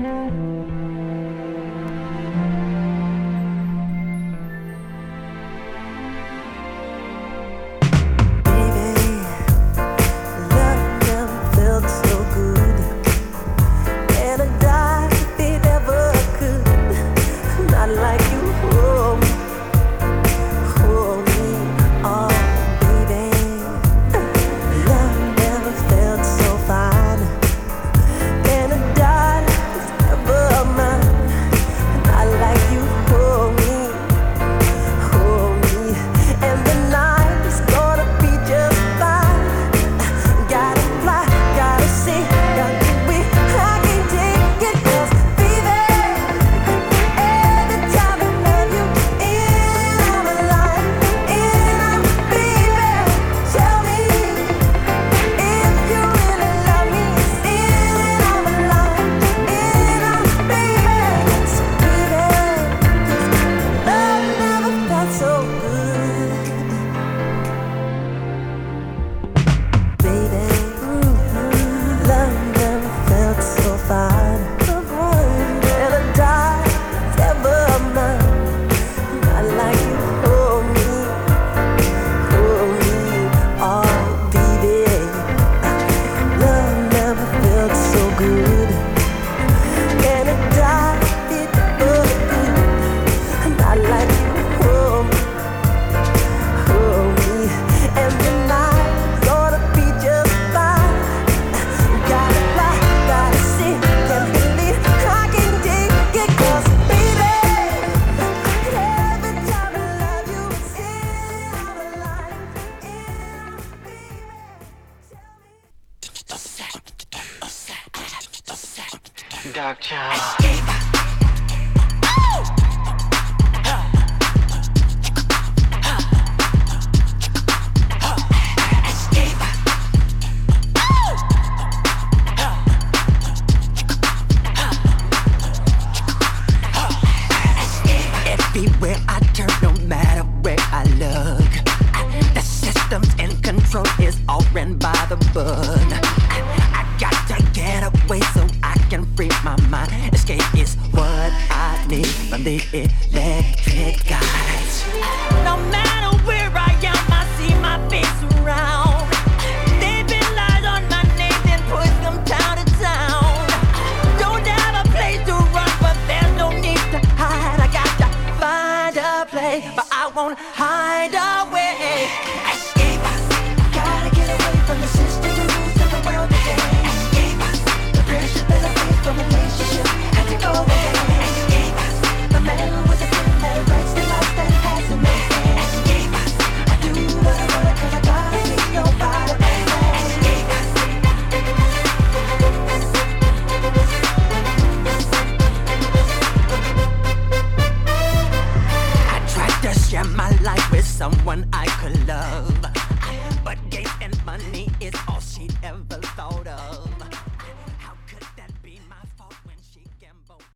Dark Child. Everywhere I turn, no matter where I look, the system's in control, is all ran by the book. I got to get away so I can free my mind. Escape is what I need from the electric guys. No matter where I am, I see my face around. They've been lies on my name, then push them town to town. Don't have a place to run, but there's no need to hide. I got to find a place, but I won't hide away. Escape, gotta get away from the system, the rules of the world today. Escape, the pressure that I face from a relationship had to go away. Escape, the man with the pen that writes the life that has a name. Escape, I do what I wanna 'cause I gotta meet nobody. Escape. I tried to share my life with someone I could love, but gain and money is all she'd ever